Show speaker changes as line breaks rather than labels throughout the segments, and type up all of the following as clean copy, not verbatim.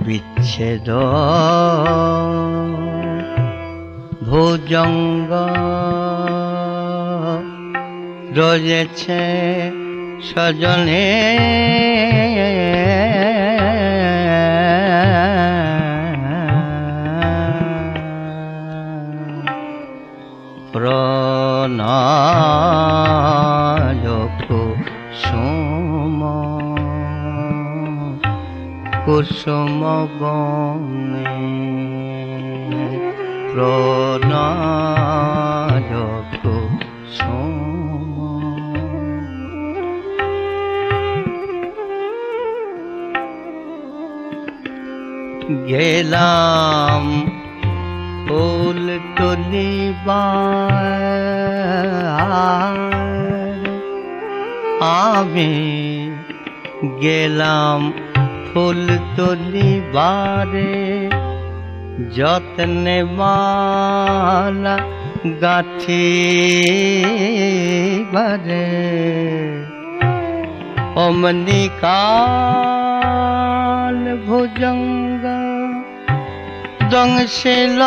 বিচ্ছেদ ভুজঙ্গ রয়েছে সজনে প্রণয় কুসুম কুসুম বনে প্রণয় কুসুম গেলাম ফুল তুলিবার আমি গেলাম ফুল তুলিবারে যত্নে মালা গাঁথিবারে অমনি কাল ভুজঙ্গ দংশিল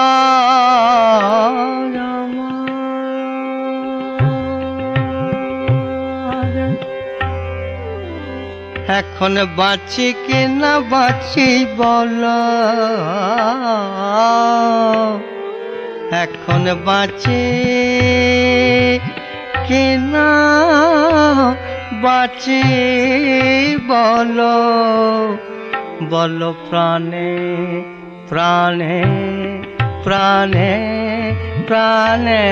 এখন বাঁচি কি না বাঁচি বল এখন বাঁচি কি না বাঁচি বল বল প্রাণে প্রাণে প্রাণে প্রাণে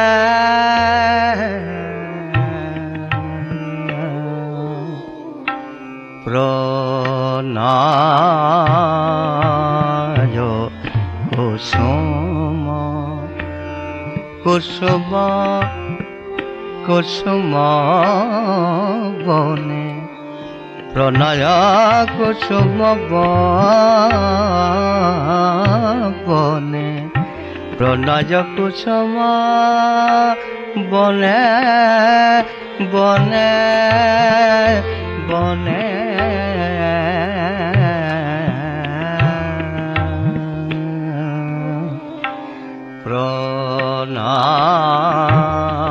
প্রণয় কুসুম কুসুম কুসুম বনে প্রণয় কুসুম বনে প্রণয় কুসুম বনে বনে বনে প্রণয়